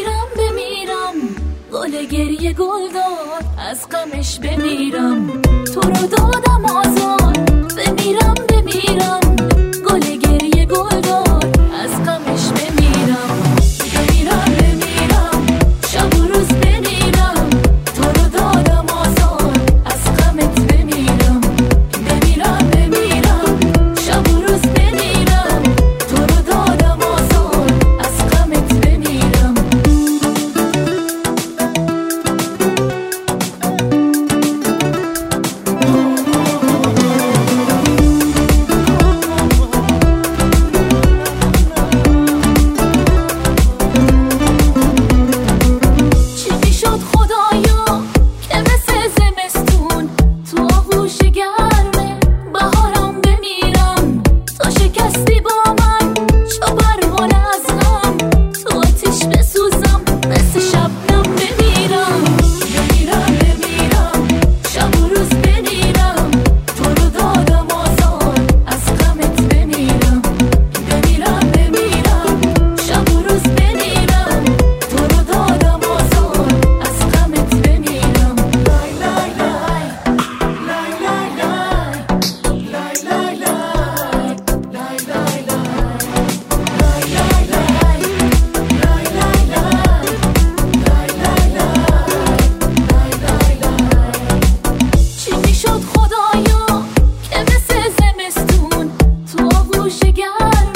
بمیرم گل گریه گل داد از غمش بمیرم تو رو دادم آزاد بمیرم گل گریه گل داد از غمش بمیرم شب و روز بمیرم تو رو دادم آزاد از غمت بمیرم شب و روز بمیرم تو رو دادم آزاد از غمت بمیرم خدایا که مثل زمستون تو آغوش گرم